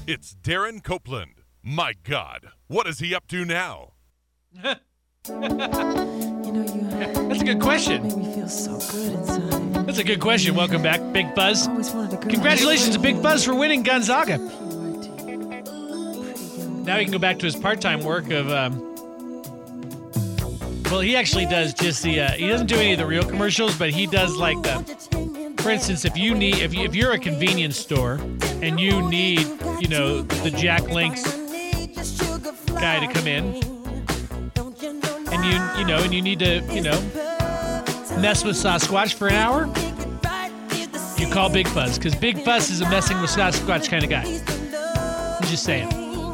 It's Darren Copeland. My God, what is he up to now? That's a good question. Make me feel so good inside. That's a good question. Welcome back, Big Buzz. Always wanted a girl. Congratulations to Big Buzz for winning Gonzaga. Now he can go back to his part-time work of, well, he actually does just the, he doesn't do any of the real commercials, but he does like for instance, if you're a convenience store and you need, the Jack Link's guy to come in, and you need to, mess with Sasquatch for an hour, you call Big Buzz, because Big Buzz is a messing with Sasquatch kind of guy. I'm just saying.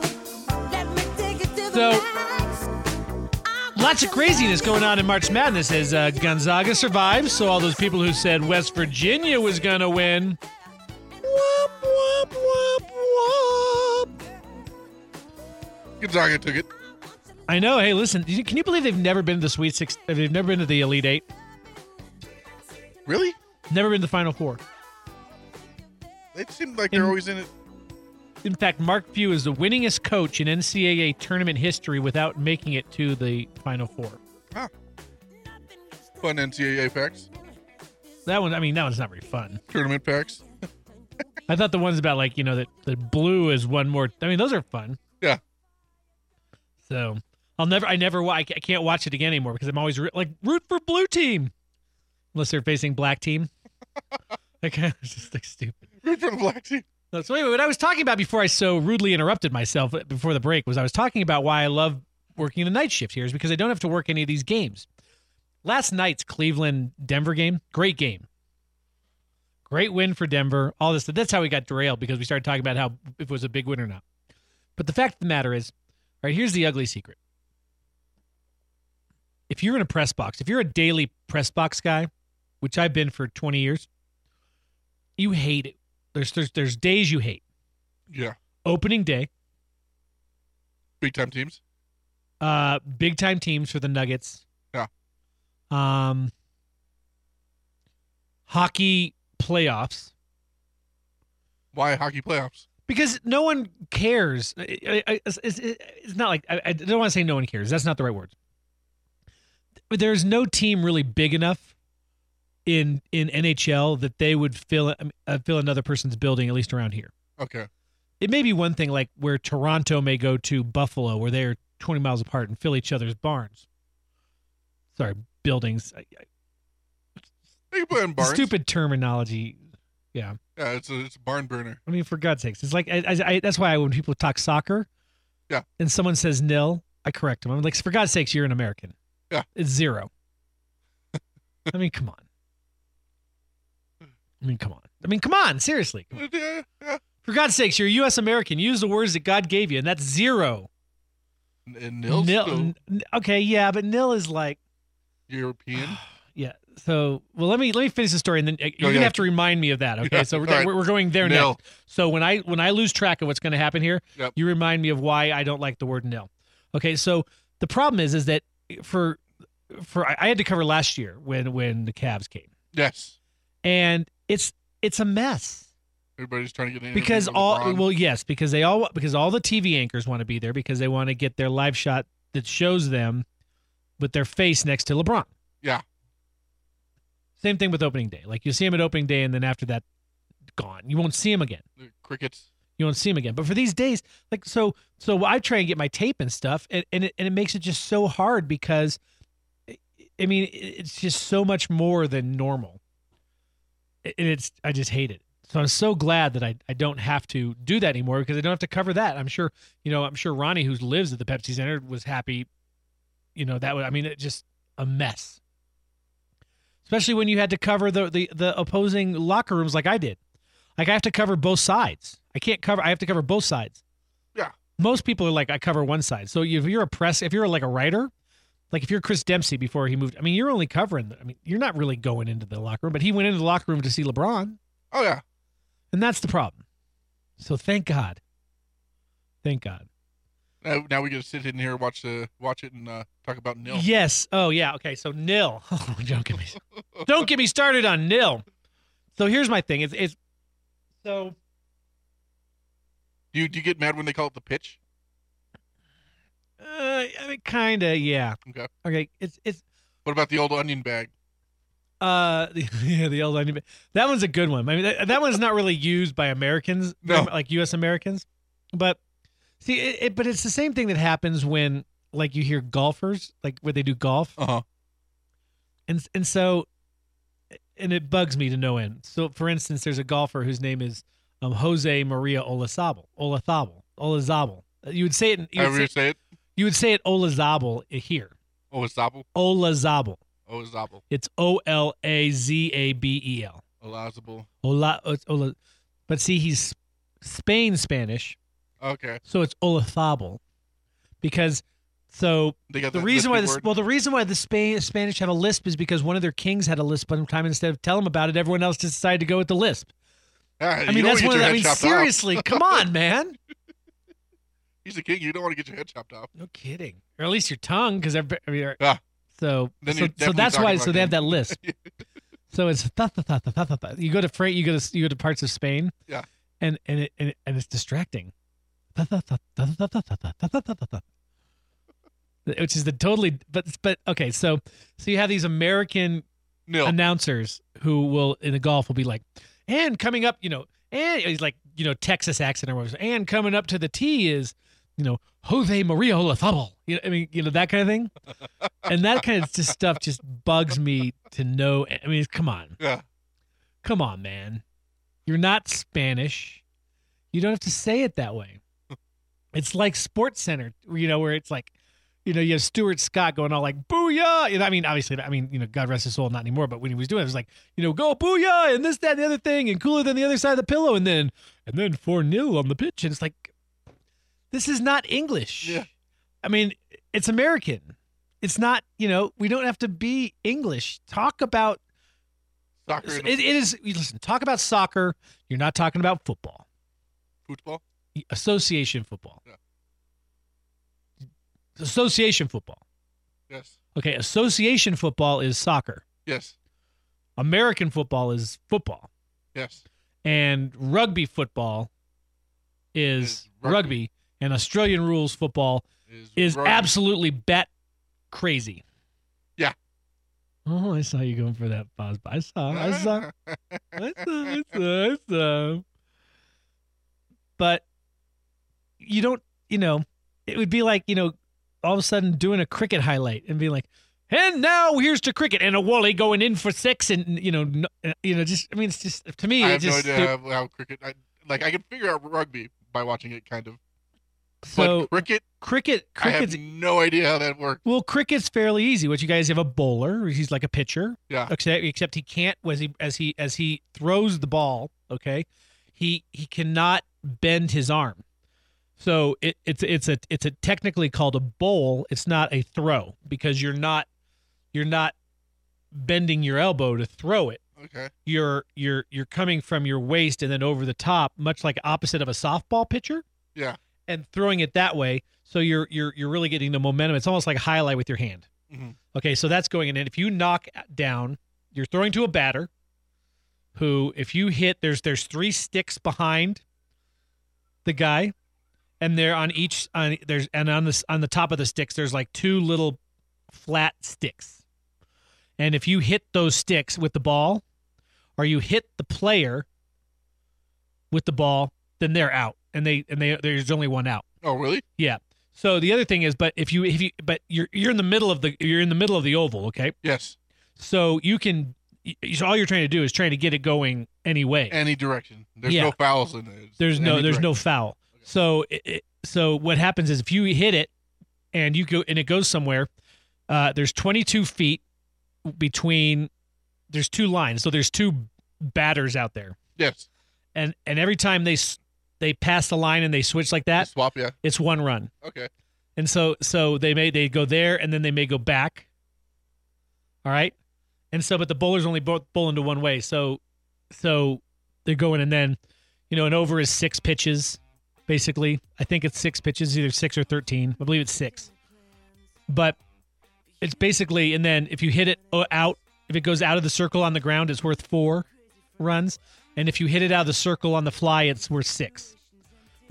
So, lots of craziness going on in March Madness as Gonzaga survives. So all those people who said West Virginia was going to win, whoop, whoop, whoop, whoop. Gonzaga took it. I know. Hey, listen, can you believe they've never been to the Sweet Six? They've never been to the Elite Eight. Really? Never been to the Final Four. They seem like they're always in it. In fact, Mark Few is the winningest coach in NCAA tournament history without making it to the Final Four. Huh. Fun NCAA facts. That one's not very fun. Tournament facts. I thought the ones about that the blue is one more. Those are fun. Yeah. So I can't watch it again anymore because I'm always root for blue team, unless they're facing black team. It's just stupid. Root for the black team. So anyway, what I was talking about before I so rudely interrupted myself before the break was I was talking about why I love working the night shift here is because I don't have to work any of these games. Last night's Cleveland-Denver game, great game. Great win for Denver. All this. That's how we got derailed because we started talking about how if it was a big win or not. But the fact of the matter is, all right, here's the ugly secret. If you're in a press box, if you're a daily press box guy, which I've been for 20 years, you hate it. There's days you hate. Yeah. Opening day. Big time teams. Big time teams for the Nuggets. Yeah. Hockey playoffs. Why hockey playoffs? Because no one cares. It's not like I don't want to say no one cares. That's not the right word. But there's no team really big enough in NHL that they would fill another person's building, at least around here. Okay. It may be one thing like where Toronto may go to Buffalo, where they're 20 miles apart and fill each other's barns. Sorry, buildings. You put in barns. Stupid terminology. Yeah. Yeah, it's a barn burner. I mean, for God's sakes, it's like that's why when people talk soccer, yeah, and someone says nil, I correct them. I'm like, for God's sakes, you're an American. Yeah, it's 0. I mean, come on. Come on, seriously. Yeah. For God's sakes, you're a U.S. American. Use the words that God gave you, and that's 0. And nil. Okay, yeah, but nil is like European. Yeah. So, well, let me finish the story, and then you're gonna have to remind me of that. Okay. Yeah, so right. we're going there nil. next. So when I lose track of what's going to happen here, yep, you remind me of why I don't like the word nil. Okay. So the problem is that for I had to cover last year when the Cavs came. Yes. And it's a mess. Everybody's trying to get in because all the TV anchors want to be there because they want to get their live shot that shows them with their face next to LeBron. Yeah. Same thing with opening day. Like you see him at opening day, and then after that, gone. You won't see him again. The crickets. You won't see him again. But for these days, like so I try and get my tape and stuff, and it makes it just so hard because, I mean, it's just so much more than normal. And I just hate it. So I'm so glad that I don't have to do that anymore because I don't have to cover that. I'm sure Ronnie, who lives at the Pepsi Center, was happy. It's just a mess. Especially when you had to cover the opposing locker rooms like I did. Like I have to cover both sides. I have to cover both sides. Yeah. Most people are like, I cover one side. So if you're like a writer, like if you're Chris Dempsey before he moved, you're only covering, you're not really going into the locker room, but he went into the locker room to see LeBron. Oh yeah. And that's the problem. So thank God. Thank God. Now we get to sit in here, watch it, and talk about nil. Yes. Oh yeah. Okay. So nil. Oh, don't get me started on nil. So here's my thing. So Do you get mad when they call it the pitch? I mean, kind of, yeah. Okay. Okay, it's What about the old onion bag? the old onion. That one's a good one. I mean, that one's not really used by Americans, No. like U.S. Americans. But see, but it's the same thing that happens when, like, you hear golfers, like, where they do golf, Uh-huh. and so, and it bugs me to no end. So, for instance, there's a golfer whose name is Jose Maria Olazabal. You would say it. However you say it. You would say it Olazabal here. Olazabal. Olazabal. Olazabal. It's Olazabel. Olazabal. Ola. But see, he's Spain Spanish, Okay. so it's Olazabal. Because They got the that reason why lispy the reason why the Spanish have a lisp is because one of their kings had a lisp one time. Instead of tell them about it, everyone else just decided to go with the lisp. word. I mean, that's one of the, I mean, chopped seriously, come on, man. He's a king. You don't want to get your head chopped off. No kidding. Or at least your tongue, because Yeah. so Then you're so definitely that's talking why. about So they have him. that lisp. So it's you go to you go to parts of Spain. Yeah. And it's distracting. Which is the totally but okay, so you have these American Nil. announcers who will in the golf will be like, and coming up, and he's like, Texas accent or whatever. And coming up to the tee is, Jose Maria Olazabal. I mean, that kind of thing. And that kind of just stuff just bugs me to no. I mean, come on. Yeah. Come on, man. You're not Spanish. You don't have to say it that way. It's like Sports Center, where it's like, you have Stuart Scott going all like, booyah. I mean, obviously, God rest his soul, not anymore. But when he was doing it, it was like, go booyah and this, that, and the other thing and cooler than the other side of the pillow. And then 4-0 on the pitch. And it's like, this is not English. Yeah. I mean, it's American. It's not, we don't have to be English. Talk about Soccer it and is. Listen, talk about soccer. You're not talking about football. football. Association football. Yeah. Association football. Yes. Okay, association football is soccer. Yes. American football is football. Yes. And rugby football is Is rugby. rugby. And Australian rules football is rugby. absolutely bat crazy. Yeah. Oh, I saw you going for that pause. I saw. But you don't, it would be like, all of a sudden doing a cricket highlight and being like, and now here's to cricket and a Wally going in for 6 and, just, I mean, it's just, to me, I it's have no just, idea how cricket. I can figure out rugby by watching it, kind of. so But cricket's I cricket's, have no idea how that works. well, cricket's fairly easy. What you guys have a bowler, he's like a pitcher. Yeah. Except he can't, as he throws the ball, okay, he cannot bend his arm. So it's a technically called a bowl. It's not a throw because you're not bending your elbow to throw it. Okay. You're coming from your waist and then over the top, much like opposite of a softball pitcher, Yeah. and throwing it that way. So you're really getting the momentum. It's almost like a highlight with your hand. Mm-hmm. Okay, so that's going in. And if you knock down, you're throwing to a batter who, if you hit, there's 3 sticks behind the guy. And they're on the top of the sticks, there's like 2 little flat sticks. And if you hit those sticks with the ball, or you hit the player with the ball, then they're out. And there's only one out. Oh, really? Yeah. So the other thing is, but if you're in the middle of the oval, okay? Yes. So so all you're trying to do is trying to get it going anyway. Any direction. There's Yeah. no fouls in it. There's no direction. foul. So so what happens is if you hit it and it goes somewhere, there's 22 feet between. There's 2 lines, so there's 2 batters out there, Yes. and every time they pass the line and they switch like that, Swap. Yeah. it's 1 run. Okay. And so they go there and then they may go back. All right, and so but the bowlers only bowl into one way, so they're going and then an over is 6 pitches. Basically, I think it's 6 pitches, either 6 or 13. I believe it's 6. But it's basically, and then if you hit it out, if it goes out of the circle on the ground, it's worth 4 runs. And if you hit it out of the circle on the fly, it's worth 6.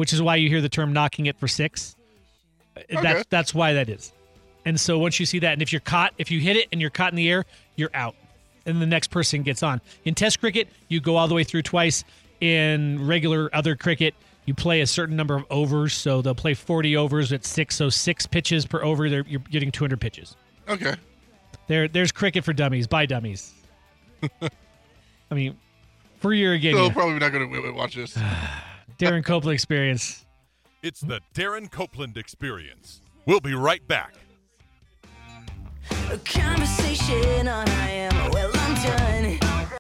which is why you hear the term knocking it for 6. Okay. That's why that is. And so once you see that, and if you hit it and you're caught in the air, you're out. And the next person gets on. In Test cricket, you go all the way through twice. In regular other cricket, you play a certain number of overs. So they'll play 40 overs at 6. So 6 pitches per over. You're getting 200 pitches. Okay. There's cricket for dummies. By dummies. I mean, for your again. So probably not going to watch this. Darren Copeland experience. It's the Darren Copeland experience. We'll be right back. A conversation on I am, well, I'm done.